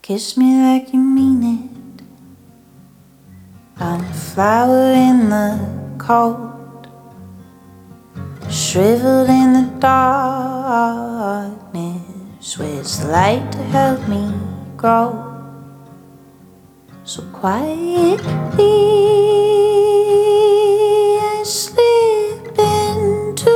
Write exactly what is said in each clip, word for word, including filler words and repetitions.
Kiss me like you mean it. I'm a flower in the cold, shriveled in the darkness. Where's the light to help me grow? So quietly I slip into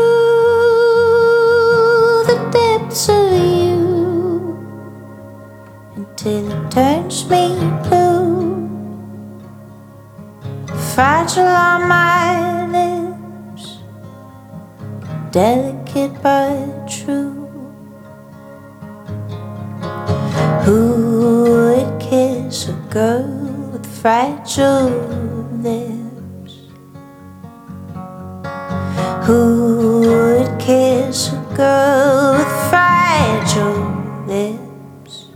the depths of you until it turns me blue. Fragile are my lips, delicate but true. Who would kiss a girl with fragile lips? Who would kiss a girl with fragile lips?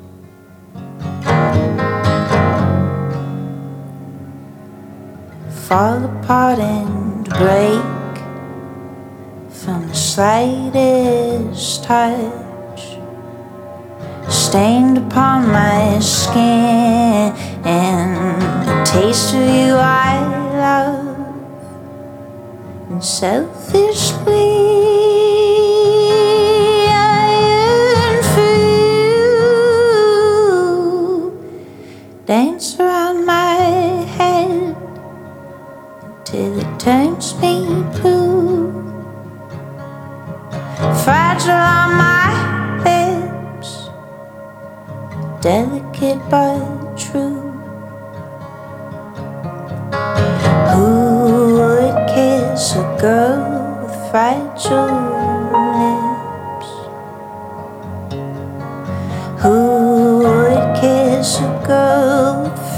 Fall apart and break from the slightest touch, stained upon my skin, and the taste of you I love, and selfishly I yearn for you. Dance around my head till it turns me blue. Fragile are my lips, delicate but true. Who would kiss a girl with fragile lips? Who would kiss a girl with